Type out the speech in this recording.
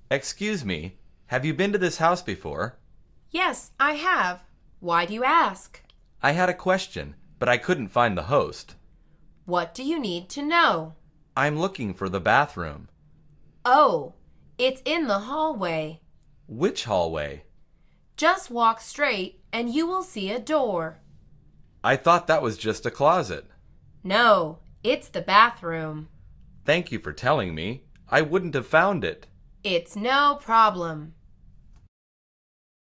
Excuse me, have you been to this house before? Yes, I have. Why do you ask? I had a question, but I couldn't find the host. What do you need to know? I'm looking for the bathroom. Oh, it's in the hallway. Which hallway? Just walk straight and you will see a door. I thought that was just a closet. No, it's the bathroom. Thank you for telling me. I wouldn't have found it. It's no problem.